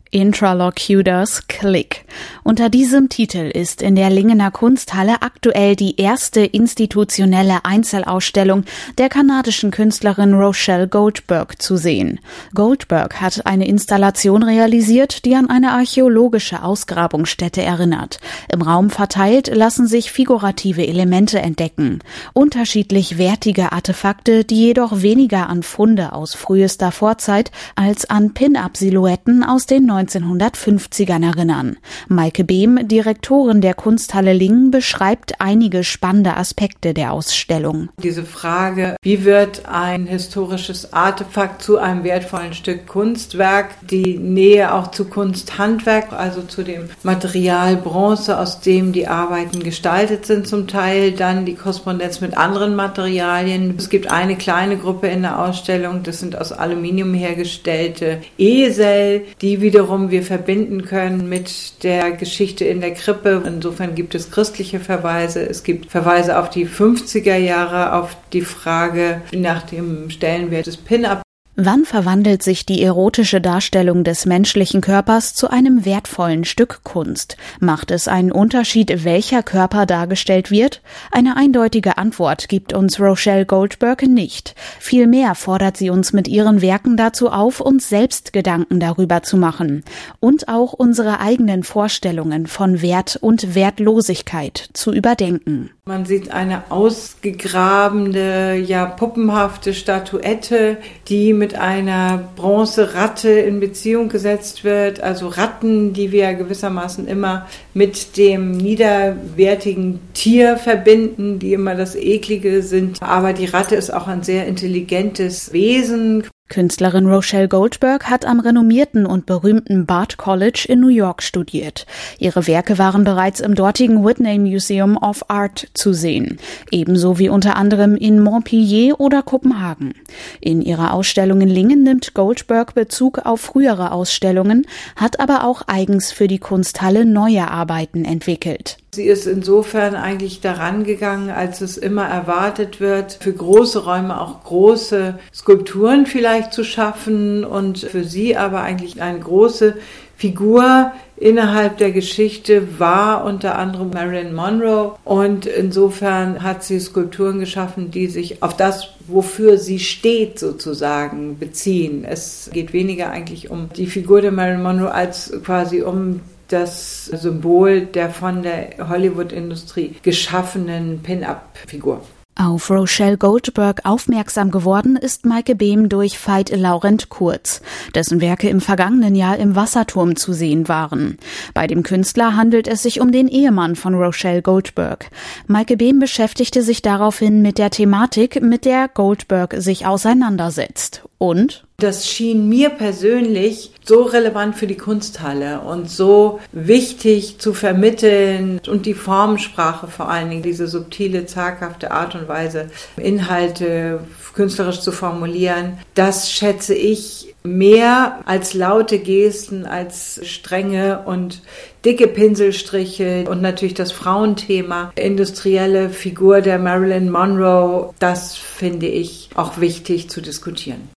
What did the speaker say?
Interlocutors Click. Unter diesem Titel ist in der Lingener Kunsthalle aktuell die erste institutionelle Einzelausstellung der kanadischen Künstlerin Rochelle Goldberg zu sehen. Goldberg hat eine Installation realisiert, die an eine archäologische Ausgrabungsstätte erinnert. Im Raum verteilt lassen sich figurative Elemente entdecken. Unterschiedlich wertige Artefakte, die jedoch weniger an Funde aus frühester Vorzeit als an Pin-Up-Silhouetten aus den 1950ern erinnern. Maike Behm, Direktorin der Kunsthalle Lingen, beschreibt einige spannende Aspekte der Ausstellung. Diese Frage, wie wird ein historisches Artefakt zu einem wertvollen Stück Kunstwerk, die Nähe auch zu Kunsthandwerk, also zu dem Material Bronze, aus dem die Arbeiten gestaltet sind zum Teil, dann die Korrespondenz mit anderen Materialien. Es gibt eine kleine Gruppe in der Ausstellung, das sind aus Aluminium hergestellte Esel, die wiederum wir verbinden können mit der Geschichte in der Krippe. Insofern gibt es christliche Verweise, es gibt Verweise auf die 50er Jahre, auf die Frage nach dem Stellenwert des Pin-Up. Wann verwandelt sich die erotische Darstellung des menschlichen Körpers zu einem wertvollen Stück Kunst? Macht es einen Unterschied, welcher Körper dargestellt wird? Eine eindeutige Antwort gibt uns Rochelle Goldberg nicht. Vielmehr fordert sie uns mit ihren Werken dazu auf, uns selbst Gedanken darüber zu machen und auch unsere eigenen Vorstellungen von Wert und Wertlosigkeit zu überdenken. Man sieht eine ausgegrabene, puppenhafte Statuette, die mit einer Bronzeratte in Beziehung gesetzt wird. Also Ratten, die wir gewissermaßen immer mit dem niederwertigen Tier verbinden, die immer das Eklige sind. Aber die Ratte ist auch ein sehr intelligentes Wesen. Künstlerin Rochelle Goldberg hat am renommierten und berühmten Bard College in New York studiert. Ihre Werke waren bereits im dortigen Whitney Museum of Art zu sehen, ebenso wie unter anderem in Montpellier oder Kopenhagen. In ihrer Ausstellung in Lingen nimmt Goldberg Bezug auf frühere Ausstellungen, hat aber auch eigens für die Kunsthalle neue Arbeiten entwickelt. Sie ist insofern eigentlich daran gegangen, als es immer erwartet wird, für große Räume auch große Skulpturen vielleicht zu schaffen und für sie aber eigentlich eine große Figur innerhalb der Geschichte war unter anderem Marilyn Monroe und insofern hat sie Skulpturen geschaffen, die sich auf das, wofür sie steht sozusagen, beziehen. Es geht weniger eigentlich um die Figur der Marilyn Monroe als quasi um das Symbol der von der Hollywood-Industrie geschaffenen Pin-Up-Figur. Auf Rochelle Goldberg aufmerksam geworden ist Maike Behm durch Veit Laurent Kurz, dessen Werke im vergangenen Jahr im Wasserturm zu sehen waren. Bei dem Künstler handelt es sich um den Ehemann von Rochelle Goldberg. Maike Behm beschäftigte sich daraufhin mit der Thematik, mit der Goldberg sich auseinandersetzt. Und das schien mir persönlich so relevant für die Kunsthalle und so wichtig zu vermitteln und die Formensprache vor allen Dingen, diese subtile, zaghafte Art und Weise, Inhalte künstlerisch zu formulieren, das schätze ich mehr als laute Gesten, als strenge und dicke Pinselstriche und natürlich das Frauenthema, industrielle Figur der Marilyn Monroe, das finde ich auch wichtig zu diskutieren.